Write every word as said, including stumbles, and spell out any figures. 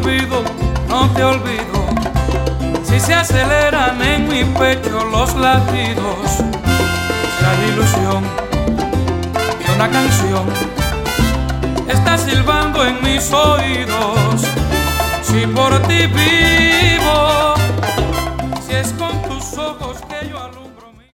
olvido, no te olvido. Si se aceleran en mi pecho los latidos, si hay ilusión y una canción está silbando en mis oídos. Si por ti vivo, si es con